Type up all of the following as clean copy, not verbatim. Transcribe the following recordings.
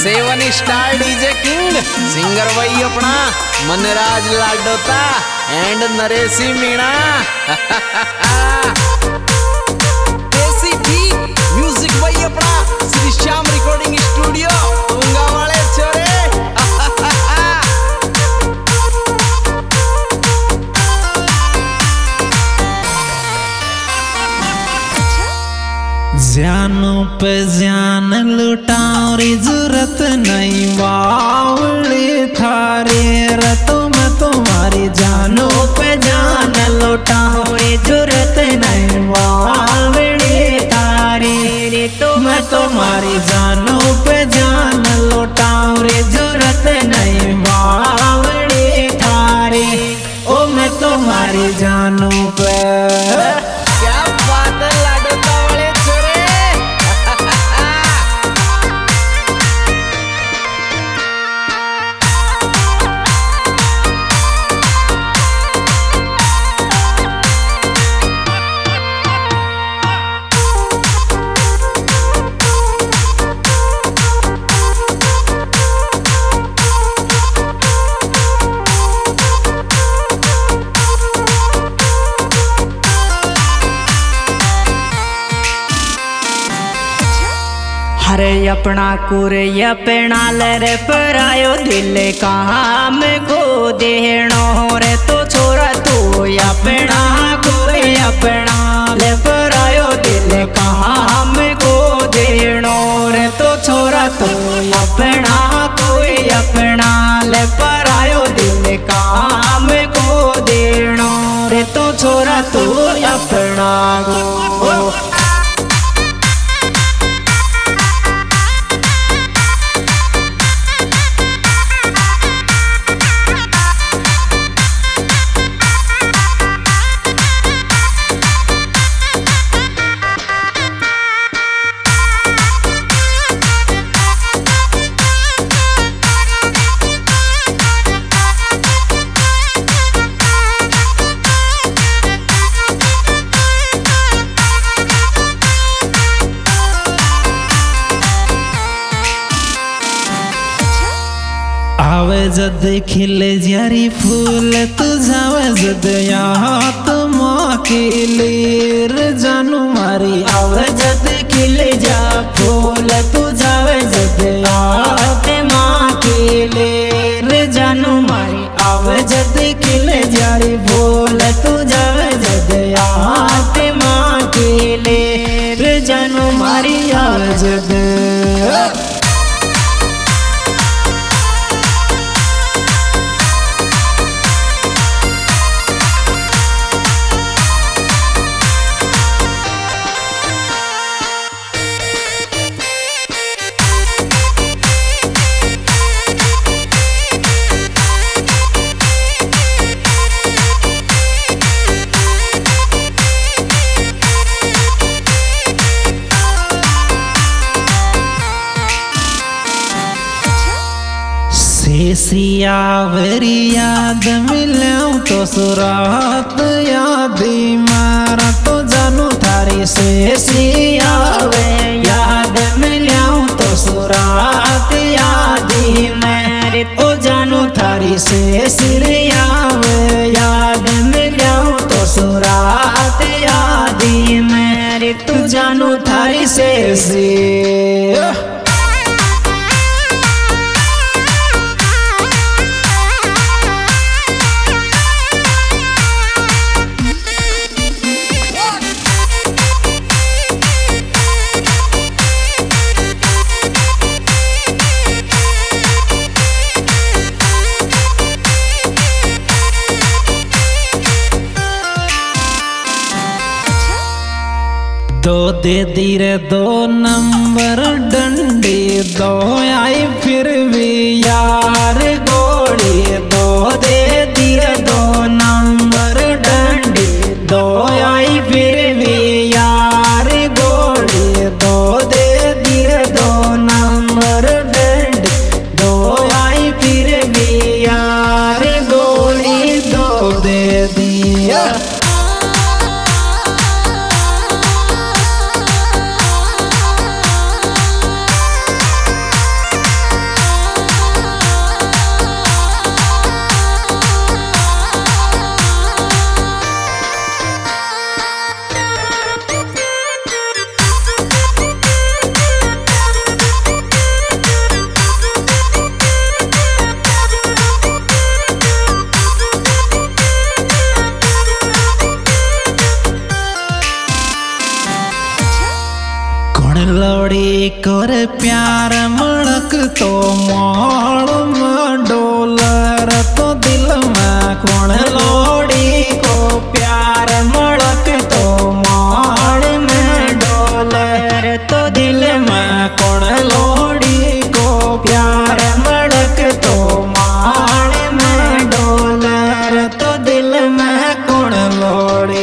7 star DJ king singer भाई अपना Manraj Ladota and Nareshi Meena देसी भी म्यूजिक भाई अपना श्री श्याम रिकॉर्डिंग स्टूडियो तुंगा वाले छोरे जानों पे जान लुटाओरी जरूरत नहीं वावड़ी थारे रतों में तुम्हारी जानों पे जान लुटाओरी जरूरत नहीं वावड़ी थारे तो मैं तुम्हारी जानों पे जान लुटाओरी जरूरत नहीं वावड़ी थारे ओ मैं तुम्हारी जानों पे क्या बात है लाडोता वाले छोरे हरे अपना कुरे अपना लरे पर आयो दिल कहाँ में को देनो रे तो छोरा तू अपना कुरे अपना ले पर आयो दिल कहाँ में को देनो रे तो छोरा तू अपना कोई अपना ले पर आयो दिल कहाँ में को देनो रे तो छोरा तू अपना को आवे जद खिले जारी फूल तुझावे जद यात माकिलीर जानू मारी आवे जद खिले जा फूल तुझावे जद यात माकिलीर जानू मारी आवे जद खिले जारी फूल तुझावे जद यात माकिलीर जानू मारी आवे जद सियावरी याद मिलूं तो सुरात यादी मारा तो जानू थारी से सियावे याद मिलूं तो सुरात यादी मेरे तो जानू थारी से सियावे याद मिलूं तो सुरात यादी मेरे तो जानू थारी से दो दे धीरे 2 नंबर डंडी 2 आई फिर भी यार गोली 2 दे धीरे 2 नंबर डंडी 2 आई फिर भी यार गोली 2 दे धीरे 2 नंबर डंडी 2 आई फिर भी यार गोली 2 दे दिया लोड़ी कर प्यार मड़क तो मोड़ में डोलर तो दिल में कौन लोड़ी को प्यार मड़क तो मोड़ में डोलर तो दिल में कौन लोड़ी को प्यार मड़क तो मोड़ में डोलर तो दिल में कौन लोड़ी।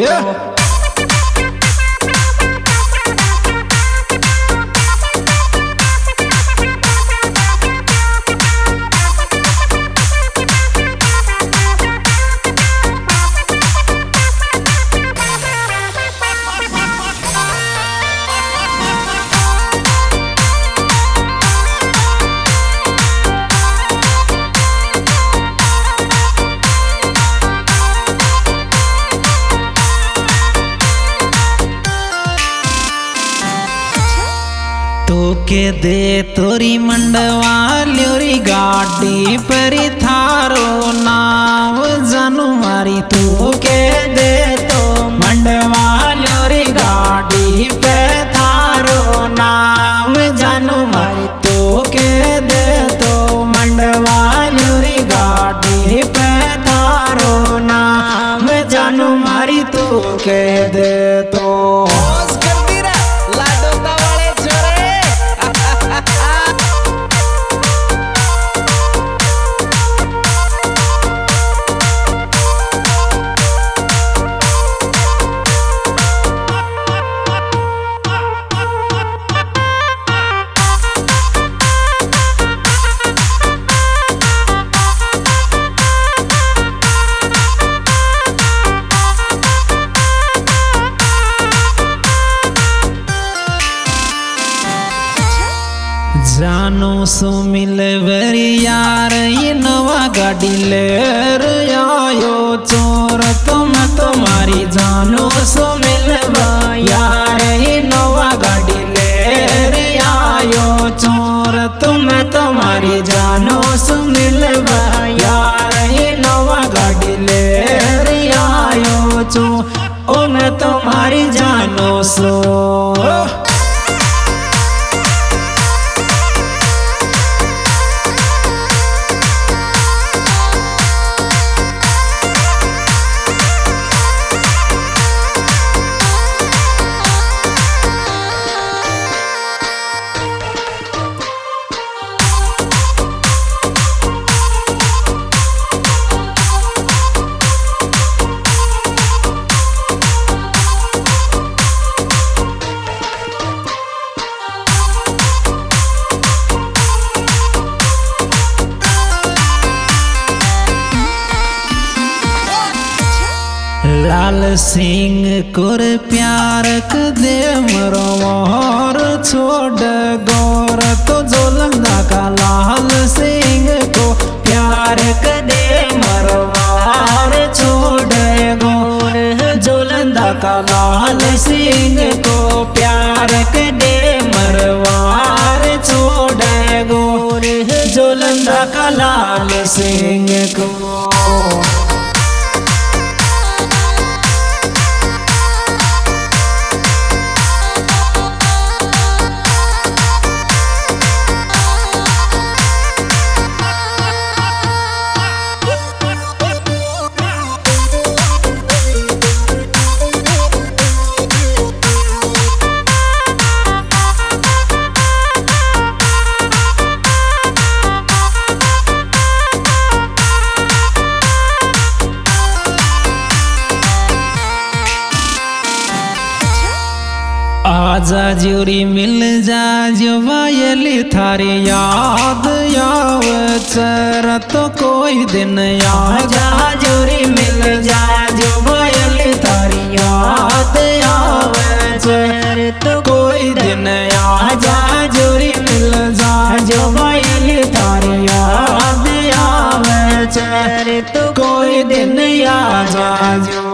तो के दे तोरी मंडवा ल्योरी गाड़ी परी थारो नाम जानू मारी तू के दे तो मंडवा ल्योरी गाड़ी पे थारो नाम जानू मारी तू के दे तो मंडवा ल्योरी गाड़ी पे थारो नाम जानू मारी तू के दे तो। जानो सो मिलवरी यार ये नवा गाड़ी ले आयो चोर तुम तुम्हारी जानो सो मिलवा यार ये नवा गाड़ी ले आयो चोर तुम तुम्हारी जानो सो मिलवा यार ये नवा गाड़ी ले आयो चोर ओ मैं तुम्हारी जानो सो। लाल सिंह कोर प्यार दे मरोर छोड़ गौर तो जोलंदा का लाल सिंह को प्यार दे मरोर छोड़ गौर जोलंदा का लाल सिंह को प्यार दे मरवार छोड़ गौर जोलंदा का लाल सिंह को। आजा जोरी मिल जा जो वायली थारी याद याव चर तो कोई दिन आजा जोरी मिल जा जो वायली थारी याद याव चर तो कोई दिन आजा जोरी मिल जा जो वायली थारी याद याव चर तो कोई दिन आजा जो